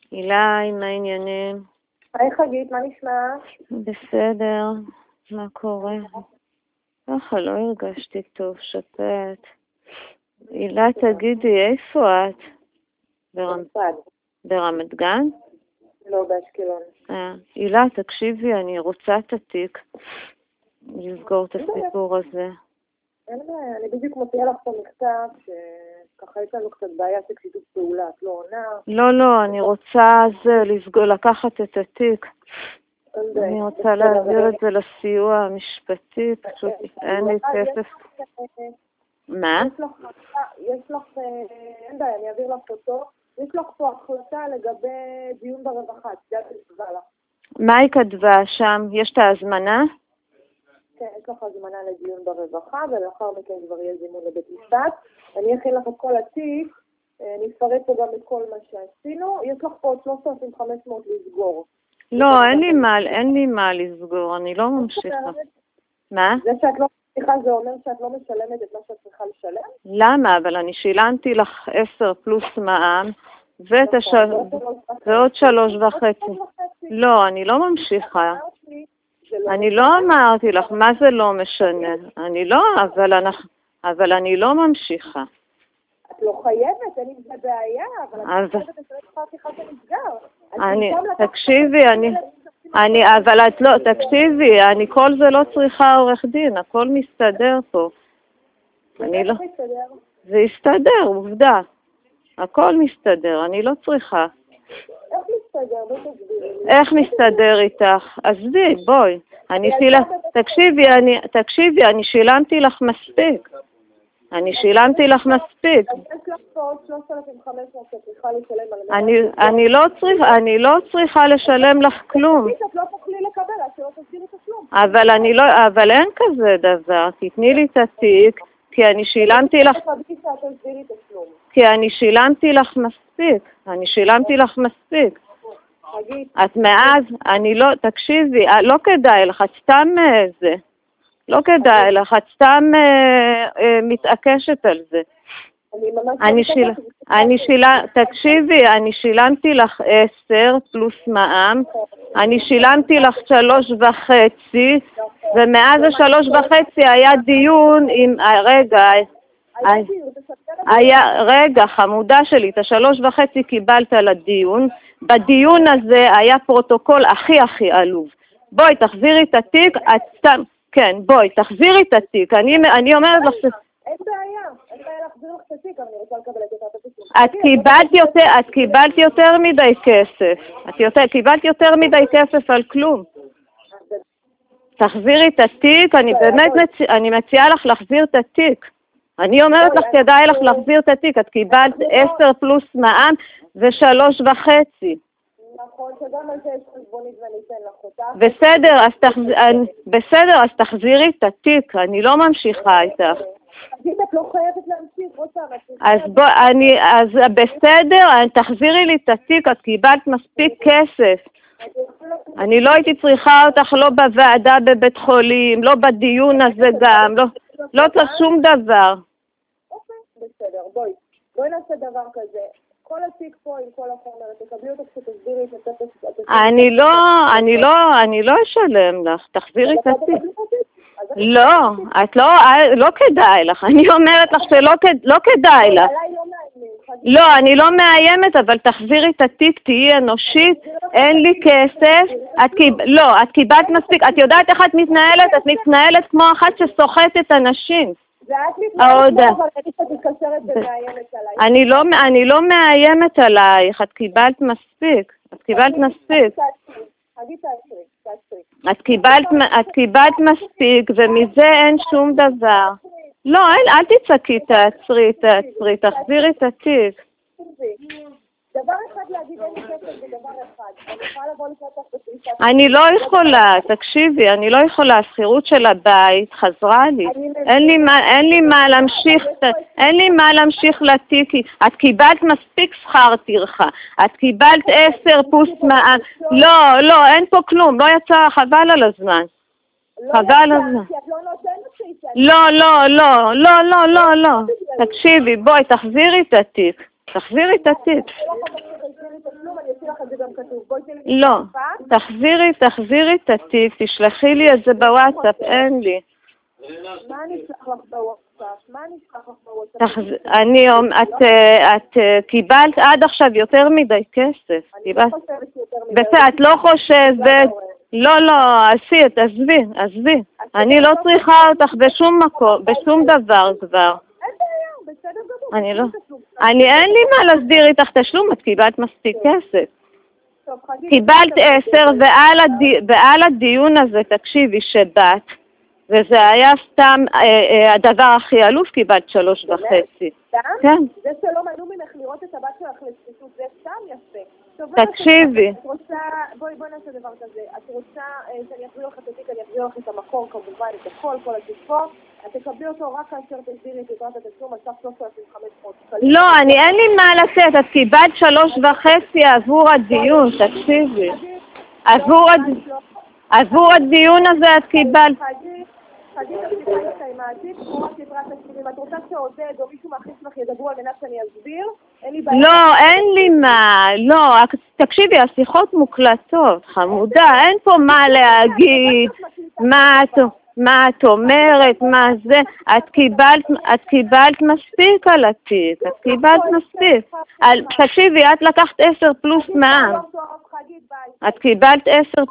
אילי, מה העניינים? היי חגית, מה נשמע? בסדר, מה קורה? ככה לא הרגשתי טוב, שפעת. אילי, תגידי, איפה את? ברמת גן? לא, באשקלון. אילי, תקשיבי, אני רוצה את התיק. לסגור את הסיפור הזה. אין בעיה, אני בדיוק מוציאה לך פה מכתב שככה יש לנו קצת בעיה של שיתוף פעולה, את לא עונה. לא, אני רוצה לקחת את התיק. אני רוצה להעביר את זה לסיוע המשפטי, פשוט אין לי כסף. מה? יש לך, אין בעיה, אני אעביר לך אותו. יש לך פה החלטה לגבי דיון ברווחה, מה היא כתבה שם? יש את ההזמנה? כן, יש לך הזמנה לדיון ברווחה, ולאחר מכן כבר יהיה זימון לבית משפט. אני אכין לך את כל התיק, אני אפרט פה גם את כל מה שעשינו. יש לך פה 3,500 לסגור. לא, אין לי מה לסגור, אני לא ממשיכה. מה? זה שאת לא ממשיכה זה אומר שאת לא משלמת את מה שאת צריכה לשלם? למה? אבל אני שילמתי לך 10 פלוס מע"מ, ועוד 3.5. לא, אני לא ממשיכה. אני לא אמרתי לך, מה זה לא משנה? אני לא, אבל אני לא ממשיכה. את לא חייבת, אין עם זה בעיה, אבל את חייבת לשלם שכר טרחה שנסגר. תקשיבי, אני כל זה לא צריכה עורך דין, הכל מסתדר פה. זה יסתדר, עובדה. הכל מסתדר, אני לא צריכה. איך מסתדר? איך מסתדר איתך? עזבי, בואי. תקשיבי, אני שילמתי לך מספיק. יש לך פה 3,500 שצריכה לשלם על... אני לא צריכה לשלם לך כלום. את לא תוכלי לקבל, אז שלא תסגיר את הכלום. אבל אין כזה דבר. תתני לי את התיק, כי אני שילמתי לך מספיק. את מאז, תקשיבי, לא כדאי לך, את סתם זה. לא כדאי לך, את סתם מתעקשת על זה. תקשיבי, אני שילמתי לך 10 פלוס מע"מ, אני שילמתי לך 3.5, ומאז 3.5 היה דיון עם, רגע, חמודה שלי, את 3.5 קיבלת לדיון, בדיון הזה היה פרוטוקול הכי עלוב. בואי, תחזירי את התיק, את סתם... כן, בואי, תחזירי את התיק. אני אומרת לך אין בעיה להחזיר לך את התיק, אני רוצה לקבל את התיק. את קיבלת יותר מדי כסף. קיבלת יותר מדי כסף על כלום. תחזירי את התיק, אני מציעה לך להחזיר את התיק. אני אומרת לך, כדאי לך להחזיר את התיק. את קיבלת 10 פלוס מע"מ ו3.5. נכון, שגם על זה יש חשבונית וניתן לך אותה. בסדר, אז תחזירי את התיק, אני לא ממשיכה איתך. את לא חייבת להמשיך, רוצה. אז בסדר, תחזירי לי את התיק, את קיבלת מספיק כסף. אני לא הייתי צריכה אותך לא בוועדה בבית חולים, לא בדיון הזה גם, לא צריך שום דבר. אוקיי, בסדר, בואי נעשה דבר כזה. כל התיק פה עם כל החומר, תקבלי אותו כשתסבירי את התיק. אני לא אשלם לך, תחזירי את התיק. לא כדאי לך, אני אומרת לך שלא כדאי לך. לא, אני לא מאיימת, אבל תחזירי את התיק, תהיי אנושית, אין לי כסף. את קיבלת מספיק, את יודעת איך את מתנהלת? את מתנהלת כמו אחת שסוחטת אנשים. אני לא מאיימת עלייך, את קיבלת מספיק. את קיבלת מספיק, ומזה אין שום דבר. לא, אל תצעקי, תעצרי, תחזירי את התיק. דבר אחד להגיד אין לי כסף ודבר אחד. אני יכולה לבוא לקראת לך בפריסת... אני לא יכולה, תקשיבי, אני לא יכולה, השכירות של הבית חזרה לי. אין לי מה להמשיך לתיק. את קיבלת מספיק שכר טרחה. את קיבלת 10 פלוס מע"מ. לא, אין פה כלום, לא יצא, חבל על הזמן. לא. תקשיבי, בואי, תחזירי את התיק. כתוב? בואי תן לי לא, תחזירי את התיק, תשלחי לי את זה בוואטסאפ, אין לי. מה אני אשלח לך בוואטסאפ? את קיבלת עד עכשיו יותר מדי כסף. אני לא חושבת שיותר מדי. בסדר, את לא חושבת. לא, עזבי. אני לא צריכה אותך בשום מקום, בשום דבר כבר. אין בעיה, בסדר גמור. אין לי מה להסדיר איתך תשלום, את קיבלת מספיק כסף. קיבלת 10 ועל הדיון הזה, תקשיבי, שבאת, וזה היה סתם הדבר הכי אלוף, קיבלת 3.5. כן. זה שלא מנעו ממך לראות את הבת שלך לצפיתות, זה סתם יפה. תקשיבי. בואי נעשה דבר כזה. את רוצה שאני אחזיר לך את התיק, אני אחזיר לך את המקור כמובן, את הכל, כל התקפות. את תקבלי אותו רק כאשר תסבירי את יתרת התשלום על סך 3,500 שקלים. לא, אין לי מה לתת, את קיבלת 3.5 עבור הדיון, תקשיבי. עבור הדיון הזה את קיבלת. חגית, את תקבלי אותה עם העתיד, כמו רק יתרת התשלום. את רוצה שעודד או מישהו מאחים שלך ידברו על מנת שאני אסביר? אין לי בעיה. לא, אין לי מה, לא, תקשיבי, השיחות מוקלטות, חמודה, אין פה מה להגיד, מה את אומרת, מה זה, את קיבלת מספיק על התיק, את קיבלת מספיק. תקשיבי, את לקחת 10 פלוס מע"מ. את קיבלת 10